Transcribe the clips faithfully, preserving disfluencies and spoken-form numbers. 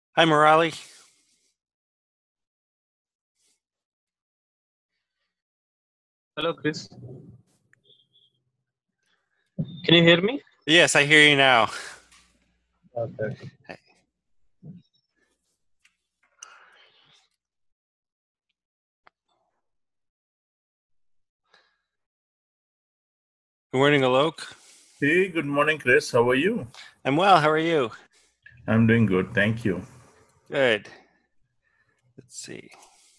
Hi, Morali. Hello, Chris. Can you hear me? Yes, I hear you now. Okay. Good morning, Alok. Hey, good morning, Chris. How are you? I'm well. How are you? I'm doing good. Thank you. Good. Let's see.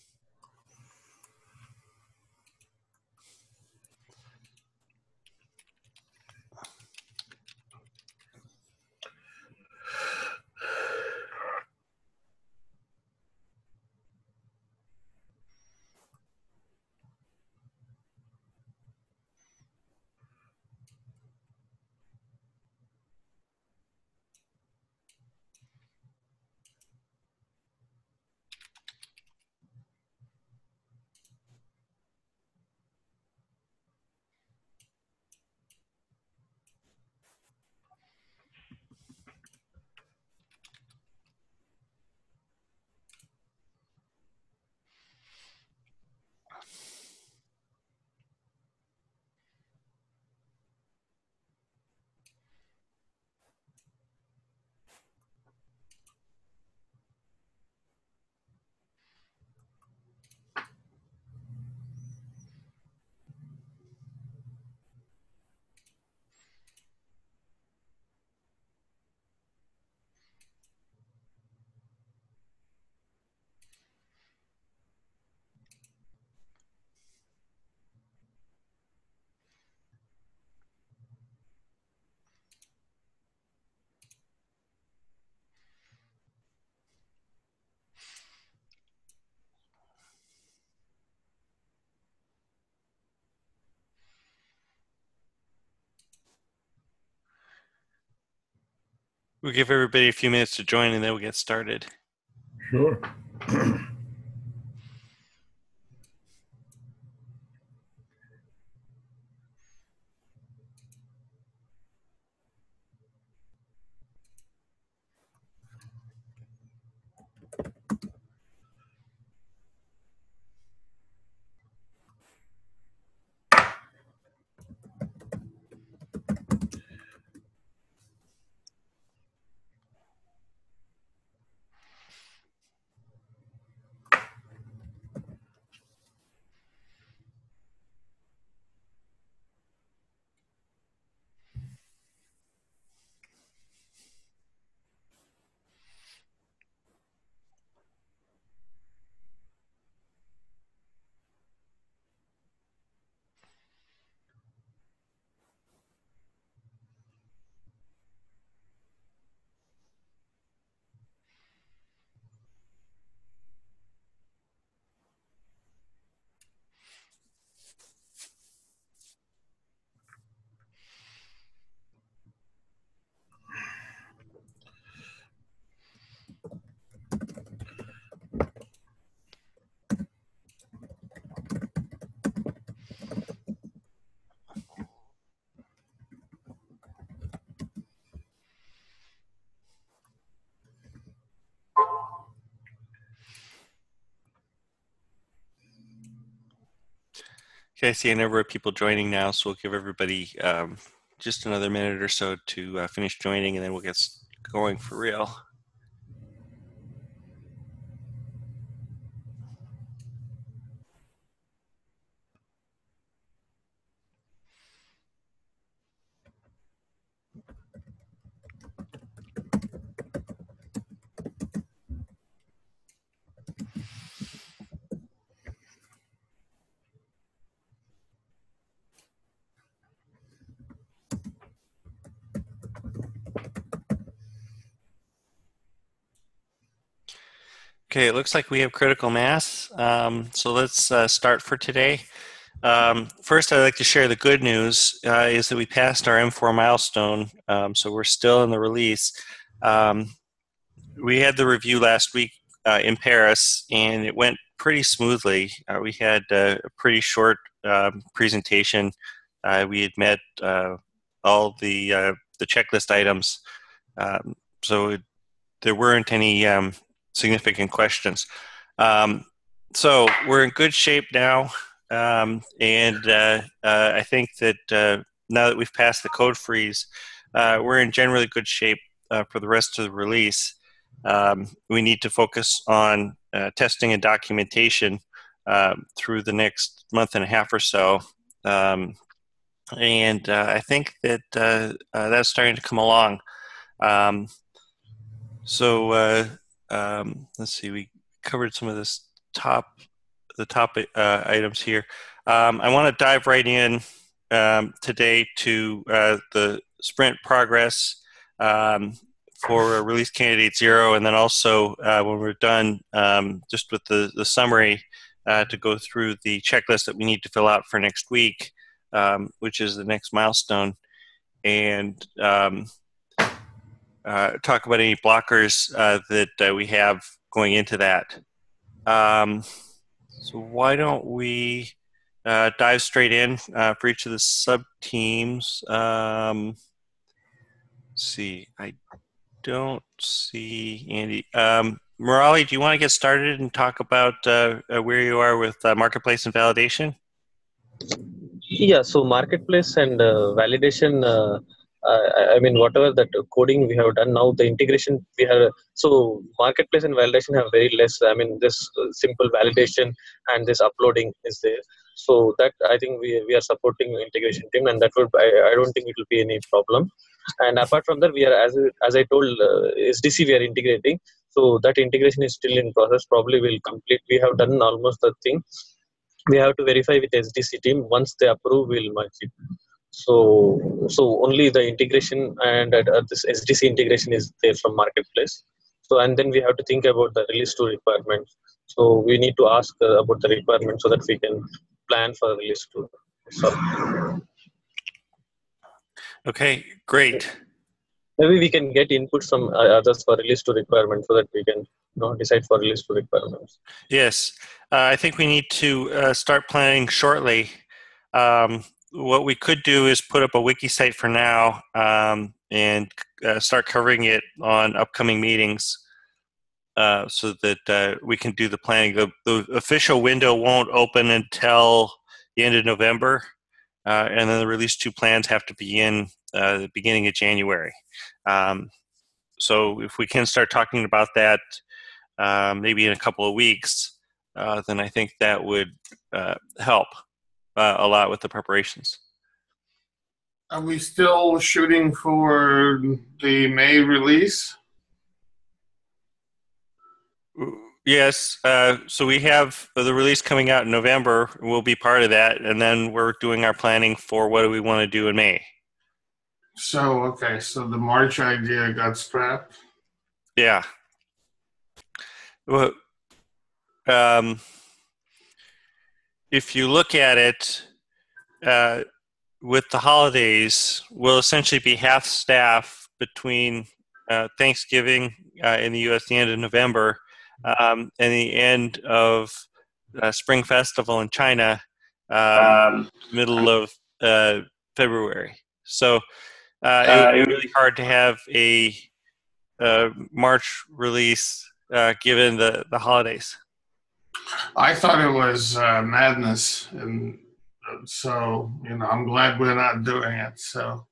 We'll give everybody a few minutes to join and then we'll get started. Sure. Okay, I see a number of people joining now, so we'll give everybody um, just another minute or so to uh, finish joining and then we'll get going for real. Okay, it looks like we have critical mass. Um, so let's uh, start for today. Um, first, I'd like to share the good news uh, is that we passed our M four milestone. Um, so we're still in the release. Um, we had the review last week uh, in Paris, and it went pretty smoothly. Uh, we had uh, a pretty short um, presentation. Uh, we had met uh, all the uh, the checklist items. Um, so it, there weren't any um, significant questions. Um, so we're in good shape now, um, and uh, uh, I think that uh, now that we've passed the code freeze, uh, we're in generally good shape uh, for the rest of the release. Um, we need to focus on uh, testing and documentation uh, through the next month and a half or so. Um, and uh, I think that uh, uh, that's starting to come along. Um, so uh, um, let's see, we covered some of this top, the top uh, items here. Um, I want to dive right in um, today to uh, the sprint progress um, for release candidate zero, and then also uh, when we're done, um, just with the, the summary uh, to go through the checklist that we need to fill out for next week, um, which is the next milestone, and um, uh, talk about any blockers uh, that uh, we have going into that. Um, so why don't we uh, dive straight in uh, for each of the sub-teams. Um, let's see, I don't see Andy. Um, Murali, do you want to get started and talk about uh, uh, where you are with uh, marketplace and validation? Yeah, so marketplace and uh, validation, uh, uh, I mean, whatever that coding we have done now, the integration we have, so marketplace and validation have very less, I mean, this uh, simple validation and this uploading is there. So that I think we, we are supporting integration team, and that would, I, I don't think it will be any problem. And apart from that, we are, as, as I told, uh, S D C we are integrating. So that integration is still in process, probably will complete. We have done almost the thing. We have to verify with S D C team. Once they approve, we'll merge it. So, so only the integration and uh, this S D C integration is there from marketplace. So, and then we have to think about the release to requirements. So we need to ask uh, about the requirements so that we can plan for release to. So, Okay, great. maybe we can get input from uh, others for release to requirements so that we can, you know, decide for release to requirements. Yes, uh, I think we need to uh, start planning shortly. Um, what we could do is put up a wiki site for now um, and uh, start covering it on upcoming meetings uh, so that uh, we can do the planning. The, the official window won't open until the end of November, uh, and then the release two plans have to begin uh, the beginning of January. Um, so if we can start talking about that uh, maybe in a couple of weeks, uh, then I think that would uh, help uh, a lot with the preparations. Are we still shooting for the May release? Yes, uh, so we have the release coming out in November. We'll be part of that, and then we're doing our planning for what do we want to do in May. So, okay, so the March idea got scrapped? Yeah. Well, um, if you look at it, uh, with the holidays, we'll essentially be half staff between uh, Thanksgiving uh, in the U S, the end of November, um, and the end of uh, Spring Festival in China, um, um, middle of uh, February. So uh, it would be really hard to have a uh, March release uh, given the, the holidays. I thought it was uh, madness, and so, you know, I'm glad we're not doing it, so.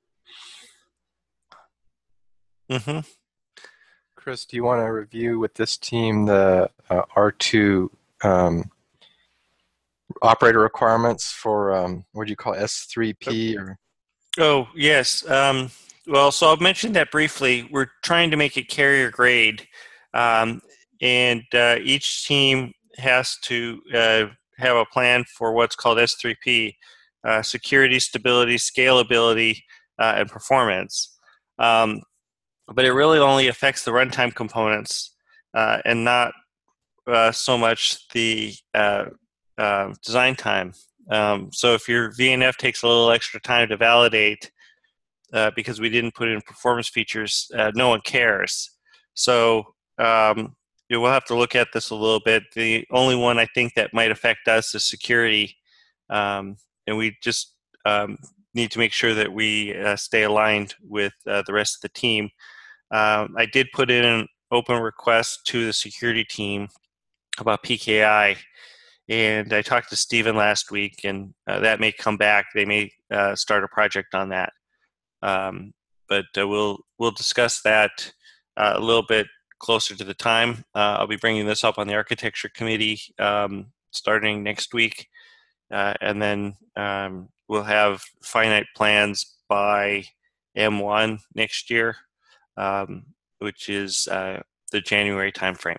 Mm-hmm. Chris, do you want to review with this team the uh, R two um, operator requirements for, um, what do you call it, S three P? Or? Oh, yes. Um, well, so I'll mention that briefly. We're trying to make it carrier grade, um, and uh, each team has to uh, have a plan for what's called S three P, uh, security, stability, scalability, uh, and performance. Um, but it really only affects the runtime components uh, and not uh, so much the uh, uh, design time. Um, so if your V N F takes a little extra time to validate uh, because we didn't put in performance features, uh, no one cares. So um, you know, we'll have to look at this a little bit. The only one I think that might affect us is security, um, and we just um, need to make sure that we uh, stay aligned with uh, the rest of the team. Um, I did put in open request to the security team about P K I. And I talked to Stephen last week, and uh, that may come back. They may uh, start a project on that. Um, but uh, we'll we'll discuss that uh, a little bit closer to the time. Uh, I'll be bringing this up on the architecture committee um, starting next week, uh, and then um, we'll have finite plans by M one next year, um, which is uh, the January timeframe.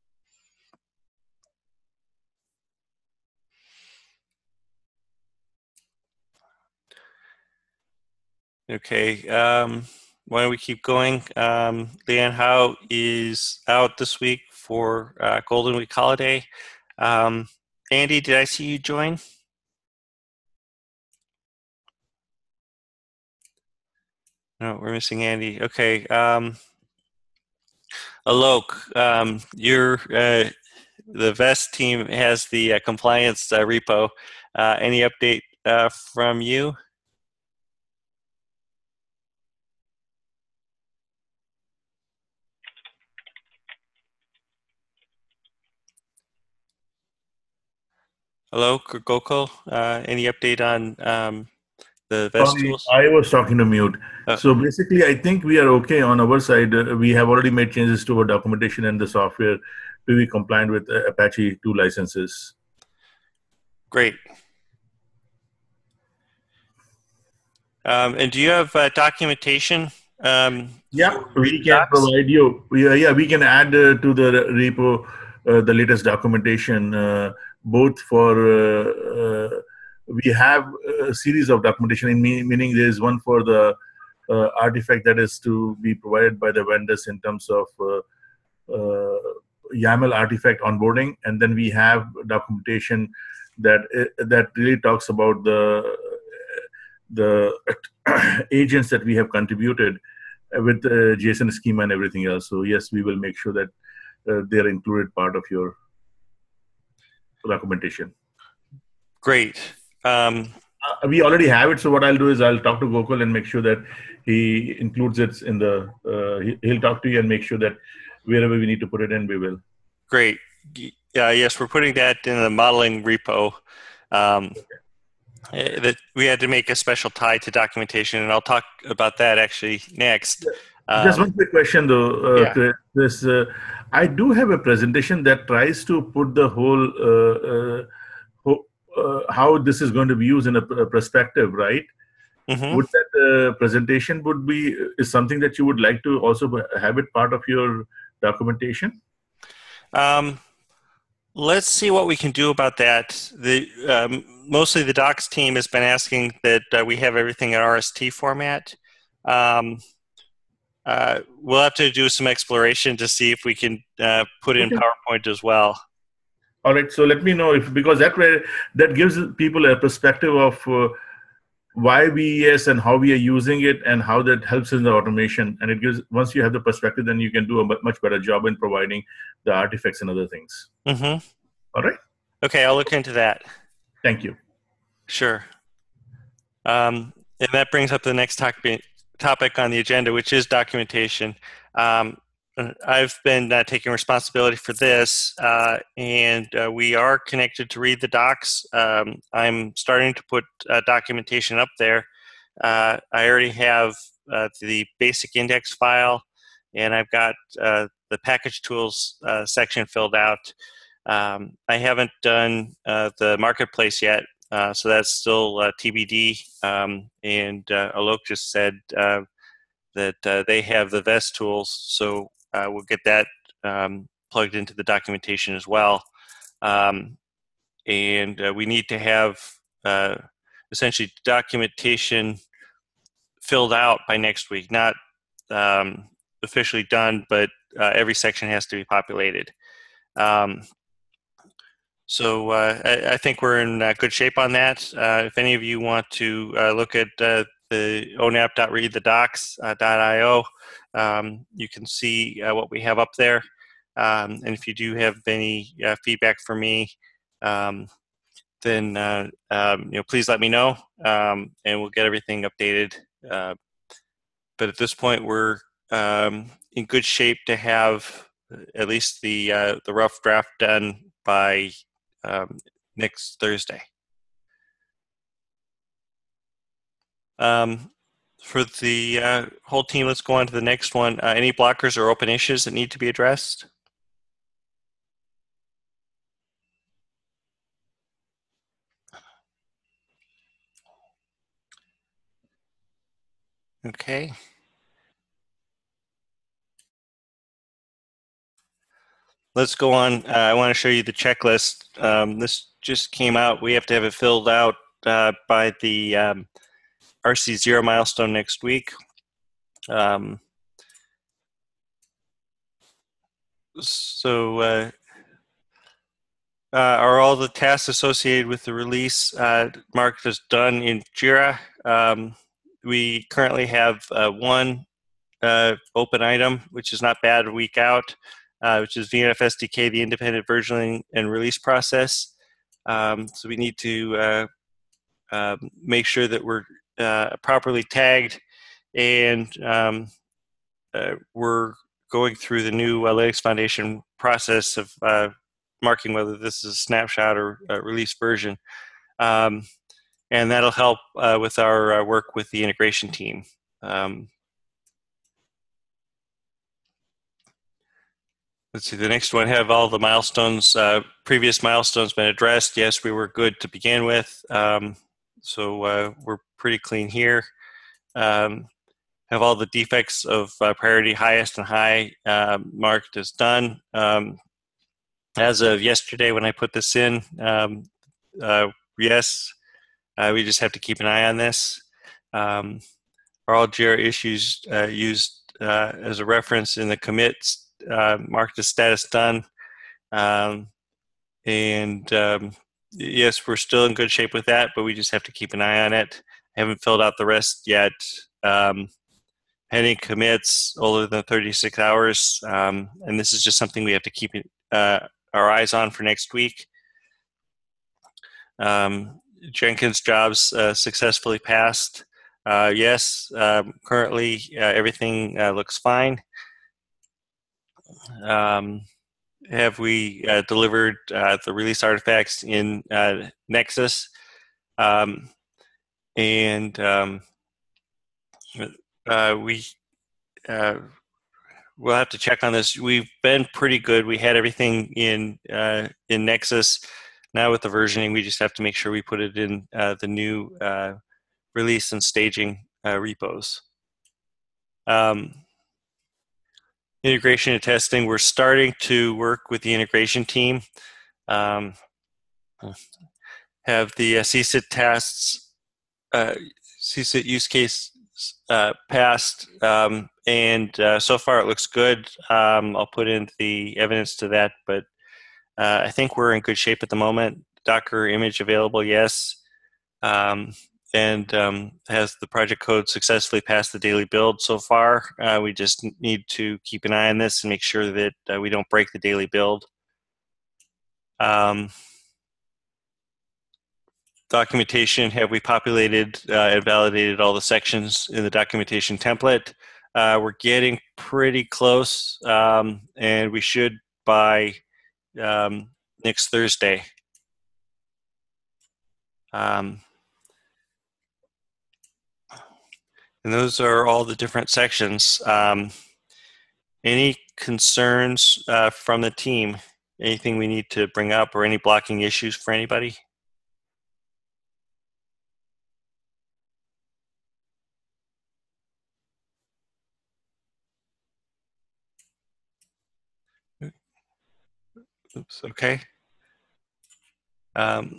Okay, um, why don't we keep going? Um, Leanne Howe is out this week for uh, Golden Week holiday. Um, Andy, did I see you join? No, we're missing Andy. Okay. Um, Alok, um, you're, uh, the VEST team has the uh, compliance uh, repo. Uh, any update uh, from you? Hello, Gokul. Uh, any update on um, the VEST Sorry, tools? I was talking to mute. Oh. So basically, I think we are okay on our side. Uh, we have already made changes to our documentation and the software to be compliant with uh, Apache two licenses. Great. Um, and do you have uh, documentation? Um, Yeah, for we Read can Docs? provide you. Yeah, yeah, we can add uh, to the repo uh, the latest documentation, uh, both for. Uh, uh, we have a series of documentation, in me, meaning there is one for the uh, artifact that is to be provided by the vendors in terms of uh, uh, YAML artifact onboarding, and then we have documentation that uh, that really talks about the the agents that we have contributed with uh, JSON schema and everything else. So yes, we will make sure that uh, they're included part of your documentation. Great. Um, Uh, we already have it. So what I'll do is I'll talk to Gokul and make sure that he includes it in the. Uh, he, he'll talk to you and make sure that wherever we need to put it in, we will. great. Yeah, yes, we're putting that in the modeling repo. Um, eh, that we had to make a special tie to documentation, and I'll talk about that actually next. Um, Just one quick question though, uh, yeah. Chris. This, uh, I do have a presentation that tries to put the whole, uh, uh, ho- uh, how this is going to be used in a, a perspective, right? mhm. Would that uh, presentation would be, is something that you would like to also have it part of your documentation? Um, let's see what we can do about that. The um, mostly the docs team has been asking that uh, we have everything in R S T format. Um, uh, we'll have to do some exploration to see if we can uh, put in Okay. PowerPoint as well. All right, so let me know if, because that way, that gives people a perspective of uh, why V E S and how we are using it and how that helps in the automation. And it gives, once you have the perspective, then you can do a mu- much better job in providing the artifacts and other things. Mm-hmm. All right, Okay, I'll look into that. thank you. Sure. Um, and that brings up the next topic topic on the agenda, which is documentation. Um, I've been uh, taking responsibility for this, uh, and uh, we are connected to Read the Docs. Um, I'm starting to put uh, documentation up there. Uh, I already have uh, the basic index file, and I've got uh, the package tools uh, section filled out. Um, I haven't done uh, the marketplace yet, uh, so that's still uh, T B D. Um, and uh, Alok just said uh, that uh, they have the VEST tools, so uh, we'll get that um, plugged into the documentation as well. Um, and uh, we need to have uh, essentially documentation filled out by next week, not um, officially done, but uh, every section has to be populated. Um, So uh, I, I think we're in uh, good shape on that. Uh, if any of you want to uh, look at uh, the O N A P dot read the docs dot I O, um, you can see uh, what we have up there. Um, and if you do have any uh, feedback for me, um, then uh, um, you know, please let me know, um, and we'll get everything updated. Uh, but at this point, we're um, in good shape to have at least the uh, the rough draft done by um, next Thursday. Um, for the uh, whole team, let's go on to the next one. Uh, any blockers or open issues that need to be addressed? Okay. Let's go on. Uh, I want to show you the checklist. Um, this just came out. We have to have it filled out uh, by the um, R C zero milestone next week. Um, so uh, uh, are all the tasks associated with the release uh, marked as done in Jira? Um, we currently have uh, one uh, open item, which is not bad a week out, uh, which is V N F S D K, the independent versioning and release process. Um, so we need to uh, uh, make sure that we're uh, properly tagged, and um, uh, we're going through the new uh, Linux Foundation process of uh, marking whether this is a snapshot or a release version. Um, and that'll help uh, with our uh, work with the integration team. Um, let's see, the next one, have all the milestones, uh, previous milestones been addressed? Yes, we were good to begin with. Um, so uh, we're pretty clean here. Um, have all the defects of uh, priority highest and high uh, marked as done. Um, as of yesterday when I put this in, um, uh, yes, uh, we just have to keep an eye on this. Um, are all Jira issues uh, used uh, as a reference in the commits uh, marked as status done? Um, and um, yes, we're still in good shape with that, but we just have to keep an eye on it. I haven't filled out the rest yet. Um, Pending commits older than thirty-six hours, um, and this is just something we have to keep uh, our eyes on for next week. Um, Jenkins jobs uh, successfully passed. Uh, yes, um, currently uh, everything uh, looks fine. Um, have we uh, delivered uh, the release artifacts in uh, Nexus? Um, and um, uh, we uh, we'll have to check on this. We've been pretty good. We had everything in uh, in Nexus. Now with the versioning, we just have to make sure we put it in uh, the new uh, release and staging uh, repos. Um, integration and testing, we're starting to work with the integration team. Um, have the uh, C S I T tests, uh, C S I T use case uh, passed, um, and uh, so far it looks good. Um, I'll put in the evidence to that, but uh, I think we're in good shape at the moment. Docker image available, yes. Um, and um, has the project code successfully passed the daily build so far? Uh, we just need to keep an eye on this and make sure that uh, we don't break the daily build. Um, documentation, have we populated uh, and validated all the sections in the documentation template? Uh, we're getting pretty close, um, and we should by um, next Thursday. Um, and those are all the different sections. Um, any concerns uh, from the team? Anything we need to bring up or any blocking issues for anybody? Oops, okay. Um,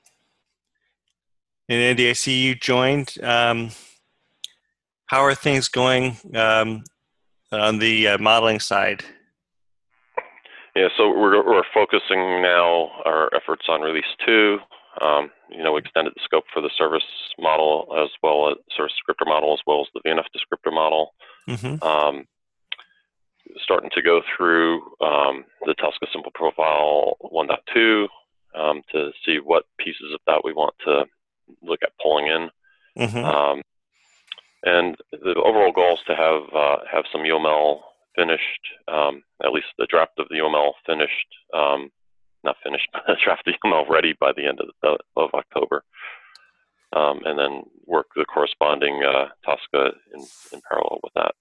and Andy, I see you joined. Um, how are things going um, on the uh, modeling side? Yeah, so we're, we're focusing now our efforts on release two. Um, you know, we extended the scope for the service model as well as service descriptor model as well as the V N F descriptor model. Mm-hmm. Um, starting to go through um, the Tosca Simple Profile one point two um, to see what pieces of that we want to look at pulling in. Mm-hmm. Um, And the overall goal is to have uh, have some U M L finished, um, at least the draft of the U M L finished, um, not finished, but the draft of the U M L ready by the end of, the, of October. Um, and then work the corresponding uh, Tosca in, in parallel with that.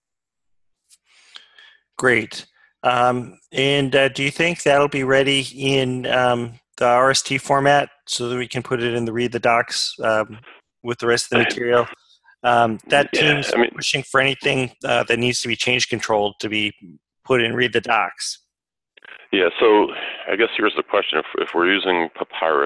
Great. Um, and uh, do you think that'll be ready in um, the R S T format so that we can put it in the read the docs um, with the rest of the material? Um, that Yeah, team's I mean, pushing for anything uh, that needs to be change controlled to be put in read the docs. Yeah, so I guess here's the question. If, if we're using Papyrus,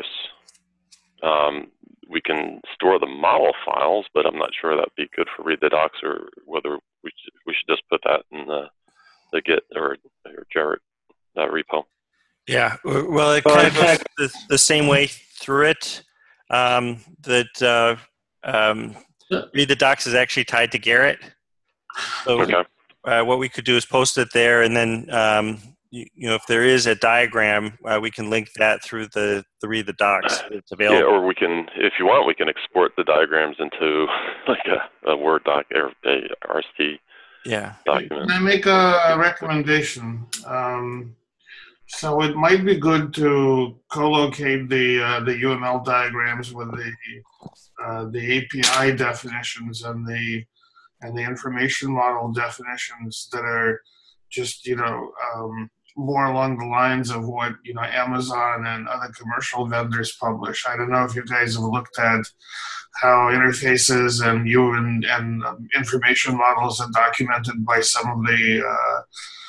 um, we can store the model files, but I'm not sure that'd be good for read the docs, or whether we should, we should just put that in the, the Git or, or Jarrett uh, repo. Yeah, well, it kind of goes the, the same way through it. Um, that uh, um, read the docs is actually tied to Garrett. So Okay. uh, what we could do is post it there, and then um, you, you know, if there is a diagram, uh, we can link that through the, the read the docs. It's available. Yeah, or we can, if you want, we can export the diagrams into like a, a Word doc or a R S T yeah. document. Can I make a recommendation? Um, so it might be good to co-locate the uh, the U M L diagrams with the uh, the A P I definitions and the and the information model definitions that are just, you know, um, more along the lines of what, you know, Amazon and other commercial vendors publish. I don't know if you guys have looked at how interfaces and you and, and um, information models are documented by some of the uh,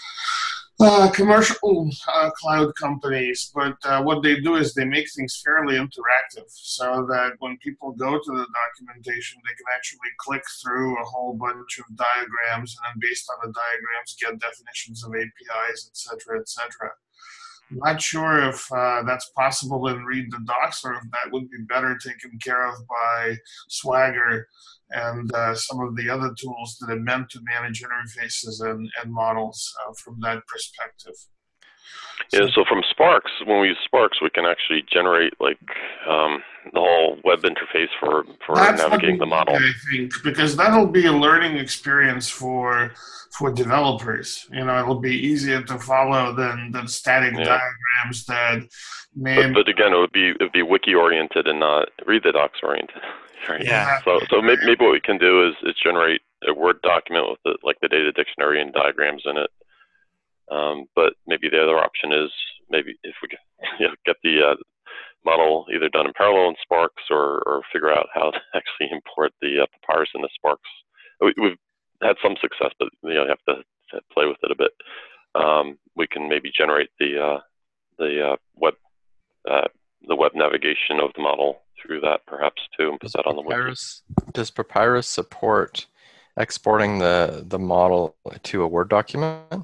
uh, commercial uh, cloud companies, but uh, what they do is they make things fairly interactive so that when people go to the documentation, they can actually click through a whole bunch of diagrams and then based on the diagrams get definitions of A P Is, et cetera, et cetera. I'm not sure if uh, that's possible in Read the Docs or if that would be better taken care of by Swagger and uh, some of the other tools that are meant to manage interfaces and, and models uh, from that perspective. Yeah, so from Sparks, when we use Sparks, we can actually generate like um, the whole web interface for, for That's navigating the model. I think, because that'll be a learning experience for for developers. You know, it'll be easier to follow than, than static Yeah. diagrams that may. But, but again, it would be it would be wiki oriented and not read the docs oriented. Right? Yeah. So so maybe, maybe what we can do is, is generate a Word document with the, like the data dictionary and diagrams in it. Um, but maybe the other option is maybe if we can, you know, get the uh, model either done in parallel in Sparks or, or figure out how to actually import the uh, Papyrus into Sparks. We, we've had some success, but you know, you have to, to play with it a bit. Um, we can maybe generate the uh, the uh, web uh, the web navigation of the model through that perhaps too, and put that on the wiki. Papyrus, does Papyrus support exporting the the model to a Word document?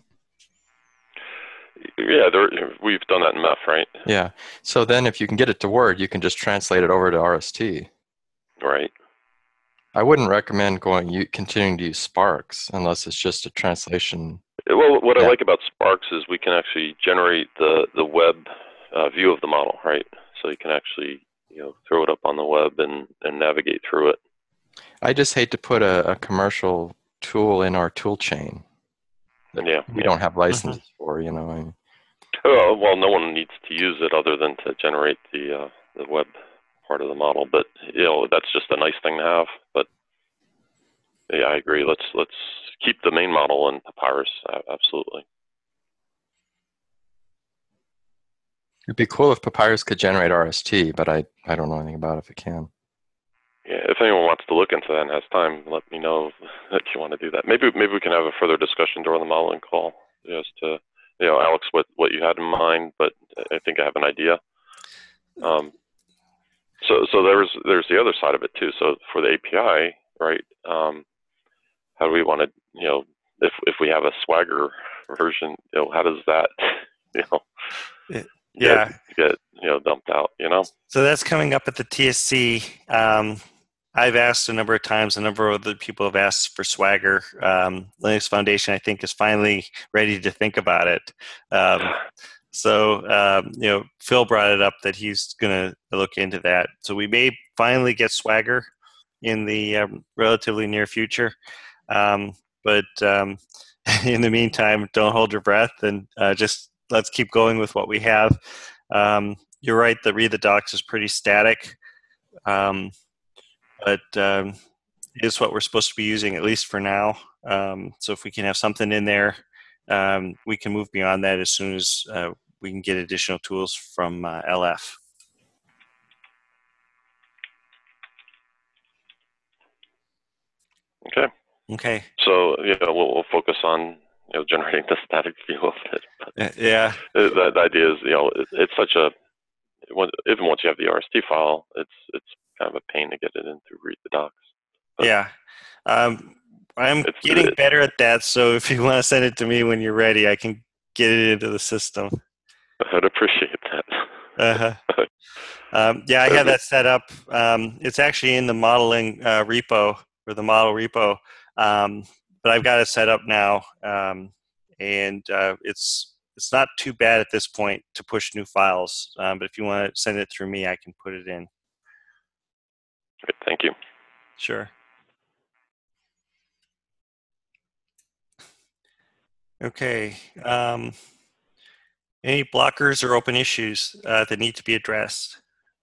Yeah, there, we've done that in M E F, right? Yeah. So then if you can get it to Word, you can just translate it over to R S T. Right. I wouldn't recommend going you continuing to use Sparks unless it's just a translation. Well, what Yeah. I like about Sparks is we can actually generate the the web uh, view of the model, right? So you can actually, you know, throw it up on the web and, and navigate through it. I just hate to put a, a commercial tool in our tool chain that Yeah, we yeah. don't have licenses for, you know. I mean, Oh, well, no one needs to use it other than to generate the uh, the web part of the model. But you know, that's just a nice thing to have. But yeah, I agree. Let's let's keep the main model in Papyrus. Uh, absolutely. it'd be cool if Papyrus could generate R S T, but I, I don't know anything about if it can. Yeah, if anyone wants to look into that and has time, let me know that you want to do that. Maybe maybe we can have a further discussion during the modeling call, just to, you know, Alex, what what you had in mind. But I think I have an idea. Um, so so there's there's the other side of it too. So for the A P I, right? Um, how do we want to, you know, if if we have a Swagger version, you know, how does that, you know, It, get, yeah. get you know dumped out, you know? So that's coming up at the T S C. Um, I've asked a number of times, a number of other people have asked for Swagger. Um, Linux Foundation, I think, is finally ready to think about it. Um, so, um, you know, Phil brought it up that he's going to look into that. So we may finally get Swagger in the um, relatively near future. Um, but um, in the meantime, don't hold your breath and uh, just let's keep going with what we have. Um, you're right, the Read the Docs is pretty static, um, but um, it's what we're supposed to be using, at least for now. Um, so if we can have something in there, um, we can move beyond that as soon as uh, we can get additional tools from uh, L F. Okay. Okay. So yeah, we'll, we'll focus on you know generating the static view of it. But yeah. The, the idea is you know it, it's such a even once you have the R S T file, it's it's kind of a pain to get it in through Read the Docs. But yeah. Um, I'm it's, getting it's, better at that. So if you want to send it to me when you're ready, I can get it into the system. I'd appreciate that. Uh-huh. um, yeah, I have that set up. Um, it's actually in the modeling uh, repo or the model repo, um, but I've got it set up now, um, and uh, it's it's not too bad at this point to push new files. Um, but if you want to send it through me, I can put it in. Great, thank you. Sure. Okay. Um, any blockers or open issues uh, that need to be addressed?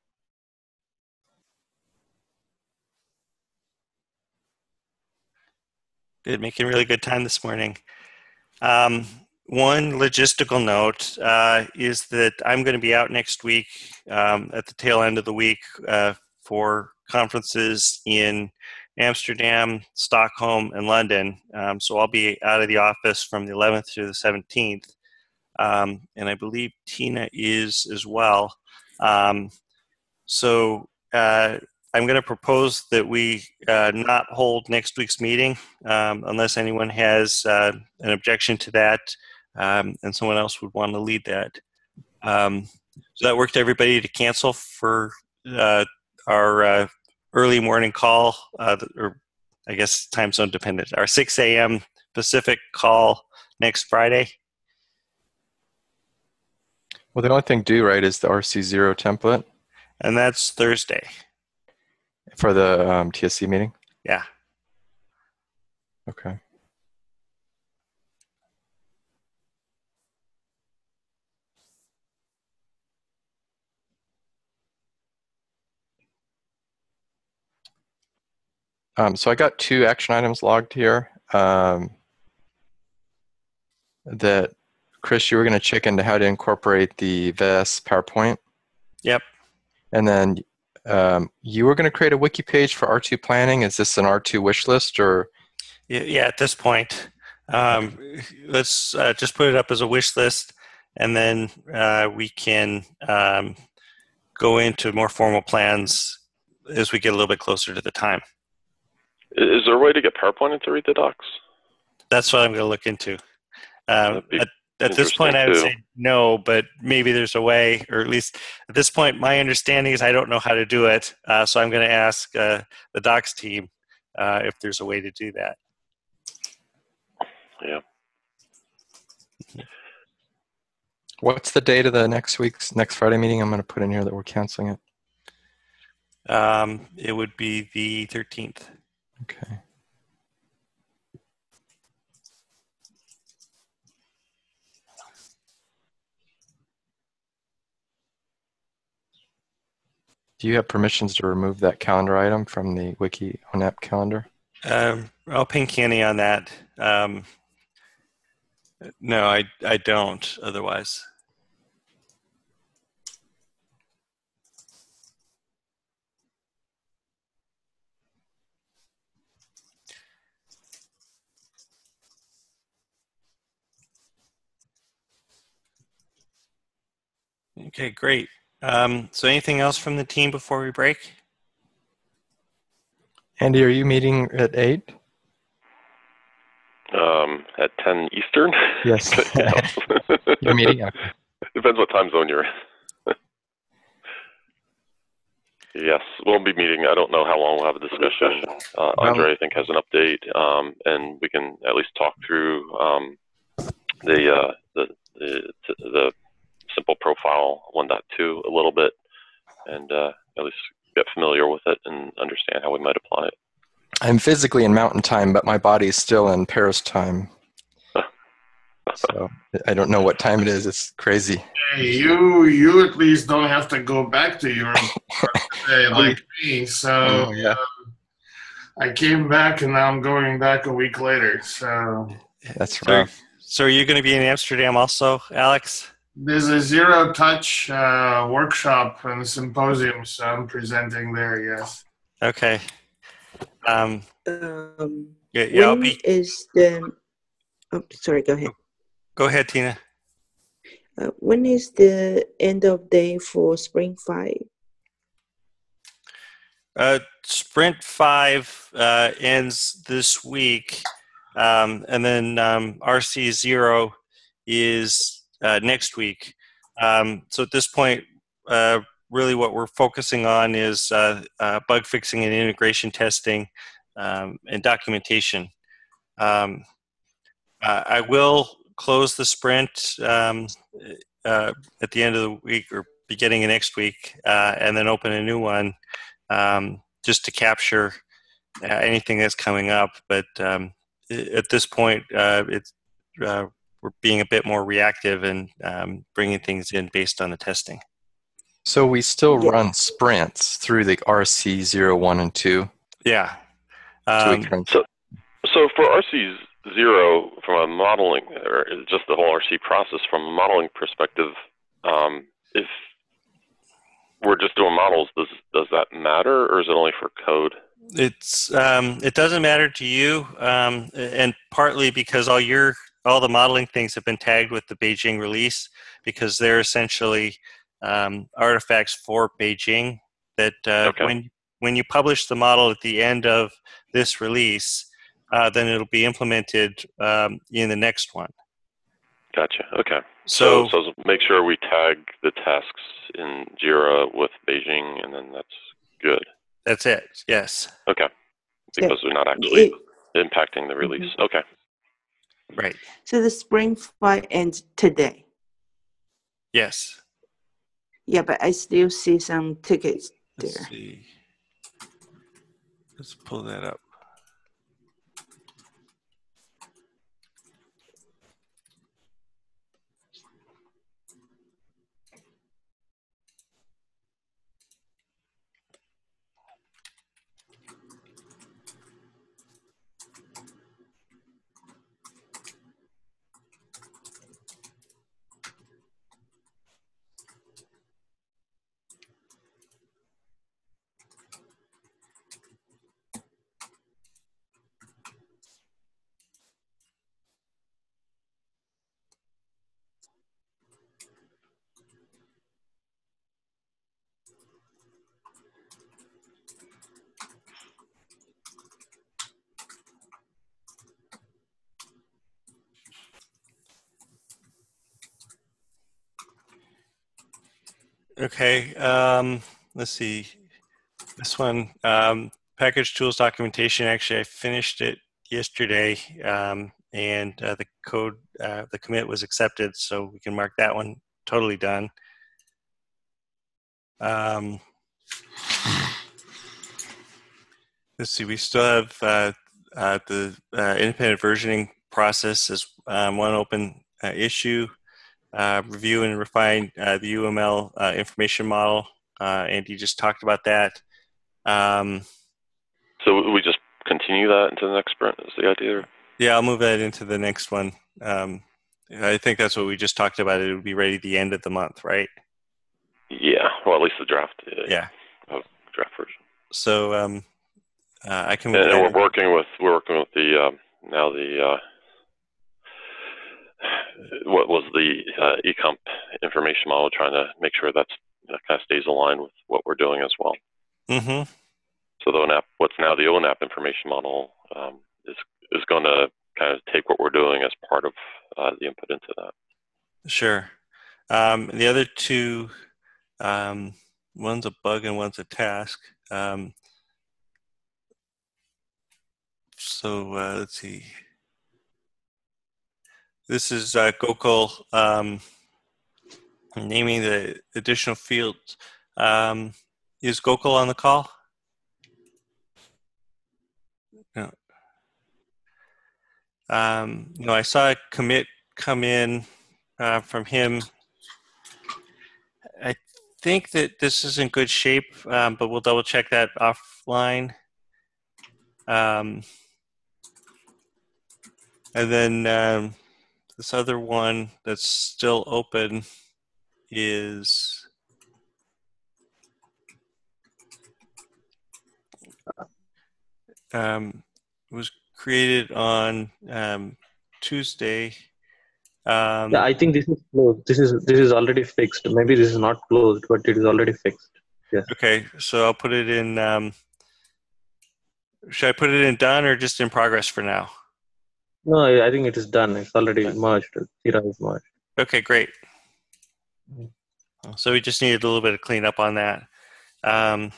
Good, making really good time this morning. Um, one logistical note uh, is that I'm going to be out next week um, at the tail end of the week uh, for conferences in Amsterdam, Stockholm, and London. Um, so I'll be out of the office from the eleventh through the seventeenth. Um, and I believe Tina is as well. Um, so uh, I'm going to propose that we uh, not hold next week's meeting um, unless anyone has uh, an objection to that, um, and someone else would want to lead that. Um, so that worked, everybody, to cancel for uh, our uh, early morning call, uh, or I guess time zone dependent, our six A M Pacific call next Friday. Well, the only thing due, right, is the R C zero template. And that's Thursday. For the um, T S C meeting? Yeah. Okay. Um, so I got two action items logged here um, that, Chris, you were going to check into how to incorporate the V E S PowerPoint. Yep. And then um, you were going to create a wiki page for R two planning. Is this an R two wish list or? Yeah, at this point, um, let's uh, just put it up as a wish list, and then uh, we can um, go into more formal plans as we get a little bit closer to the time. Is there a way to get PowerPoint into Read the Docs? That's what I'm going to look into. Um, at at this point, I would too. say no, but maybe there's a way, or at least at this point, my understanding is I don't know how to do it, uh, so I'm going to ask uh, the Docs team uh, if there's a way to do that. Yeah. What's the date of the next week's next Friday meeting? I'm going to put in here that we're canceling it. Um, it would be the thirteenth. Okay. Do you have permissions to remove that calendar item from the Wiki O N A P calendar? Um, I'll ping Kenny on that. Um, no, I I don't. Otherwise, okay, great. Um, so, anything else from the team before we break? Andy, are you meeting at eight? Um, at ten Eastern? Yes. You're meeting? Okay. Depends what time zone you're in. Yes, we'll be meeting. I don't know how long we'll have a discussion. Uh, Andre, I think, has an update, um, and we can at least talk through um, the, uh, the, the the simple profile one point two a little bit, and uh, at least get familiar with it and understand how we might apply it. I'm physically in Mountain Time, but my body is still in Paris time. So I don't know what time it is. It's crazy. Hey, you you at least don't have to go back to Europe today like me. So Oh, yeah. um, I came back and now I'm going back a week later. So That's So, rough. so are you going to be in Amsterdam also, Alex? there's a zero touch uh, workshop and symposium, so I'm presenting there. Yes. Okay. Um, Um, yeah, yeah, I'll when be. is the? Oh, sorry. Go ahead. Go ahead, Tina. Uh, when is the end of day for Spring Five? Uh, Sprint five uh, ends this week, um, and then um, R C zero is uh, next week. Um, so at this point, uh, really what we're focusing on is uh, uh, bug fixing and integration testing um, and documentation. Um, uh, I will close the sprint um, uh, at the end of the week or beginning of next week, uh, and then open a new one. Um, just to capture uh, anything that's coming up. But um, at this point, uh, it's uh, we're being a bit more reactive and um, bringing things in based on the testing. So we still Yeah. run sprints through the R C zero, one, and two. Yeah. So we Um, can, So, so for R C zero, from a modeling, or just the whole R C process, from a modeling perspective, um, if we're just doing models, does does that matter, or is it only for code? it's um, it doesn't matter to you, um, and partly because all your all the modeling things have been tagged with the Beijing release because they're essentially um, artifacts for Beijing. That uh, Okay. when when you publish the model at the end of this release, uh, then it'll be implemented um, in the next one. Gotcha. Okay. So, So, so make sure we tag the tasks in Jira with Beijing, and then that's good. that's it. Yes. Okay. Yeah. Because they're not actually It, impacting the release. Mhm. Okay. Right. so the Spring Five ends today. Yes. Yeah, but I still see some tickets Let's there. see. Let's pull that up. Okay, um, let's see. This one, um, package tools documentation. Actually, I finished it yesterday, um, and uh, the code, uh, the commit was accepted, so we can mark that one totally done. Um, let's see. We still have uh, uh, the uh, independent versioning process as um, one open uh, issue. Uh, review and refine uh, the U M L uh, information model. Uh, Andy just talked about that. Um, So we just continue that into the next sprint is the idea? yeah, I'll move that into the next one. Um, I think that's what we just talked about. It would be ready at the end of the month, right? Yeah. Well, at least the draft. Uh, Yeah. Oh, draft version. So um, uh, I can move And, that and in. we're working with we're working with the um, now the uh, what was the uh, ecomp information model, trying to make sure that's that kind of stays aligned with what we're doing as well. Mm-hmm. So the O N A P, what's now the O N A P information model, um, is is going to kind of take what we're doing as part of uh, the input into that. Sure. Um, the other two, um, one's a bug and one's a task. Um, so uh, let's see. This is uh, Gokul um, naming the additional fields. Um, is Gokul on the call? No. Um, no, I saw a commit come in uh, from him. I think that this is in good shape, um, but we'll double check that offline. Um, and then um, this other one that's still open is um, was created on um, Tuesday. Um, Yeah, I think this is closed. This is this is already fixed. Maybe this is not closed, but it is already fixed. Yes. Okay, so I'll put it in. Um, should I put it in done or just in progress for now? No, I, I think it is done. It's already merged. Jira is merged. Okay, great. So we just needed a little bit of cleanup on that. Um,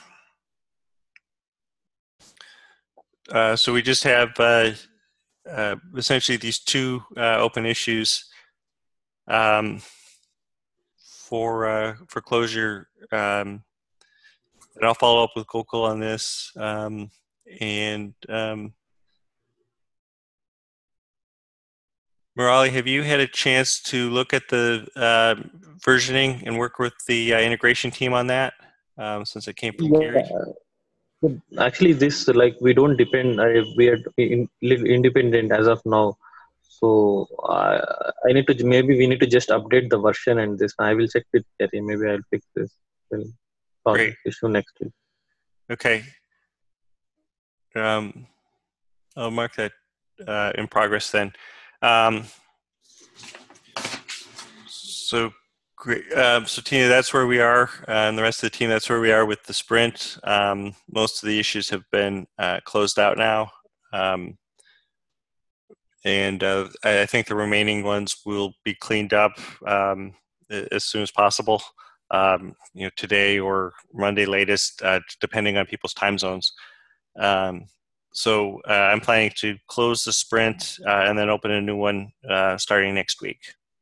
uh, so we just have uh, uh, essentially these two uh, open issues um, for uh, for closure. Um, and I'll follow up with Gokul on this. Um, and um, Murali, have you had a chance to look at the uh, versioning and work with the uh, integration team on that um, since it came from Gary? Yeah. Actually, this like we don't depend. I, we are in, independent as of now. So I I need to maybe we need to just update the version and this. I will check with Gary. Maybe I'll fix this. We'll solve Great. this issue next week. Okay. Um, I'll mark that uh, in progress then. Um, so great. Um, so Tina, that's where we are, uh, and the rest of the team, that's where we are with the sprint. Um, most of the issues have been uh, closed out now. Um, and uh, I think the remaining ones will be cleaned up um, as soon as possible. Um, you know, today or Monday latest, uh, depending on people's time zones. Um, so uh, I'm planning to close the sprint uh, and then open a new one uh, starting next week.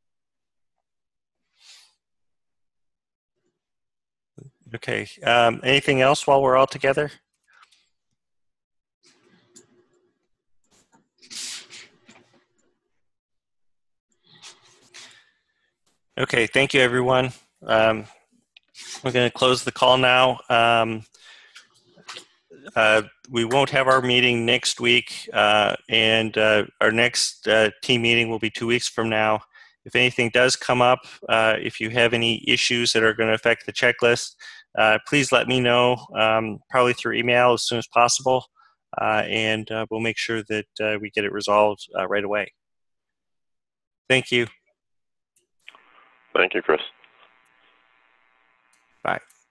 Okay. Um, anything else while we're all together? Okay. Thank you, everyone. Um, we're going to close the call now. Um, Uh, we won't have our meeting next week, uh, and uh, our next uh, team meeting will be two weeks from now. If anything does come up, uh, if you have any issues that are going to affect the checklist, uh, please let me know, um, probably through email as soon as possible, uh, and uh, we'll make sure that uh, we get it resolved uh, right away. Thank you. Thank you, Chris. Bye.